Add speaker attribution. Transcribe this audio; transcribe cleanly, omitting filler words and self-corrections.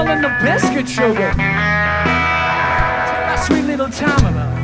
Speaker 1: all in the biscuit sugar. Take our sweet little time about it.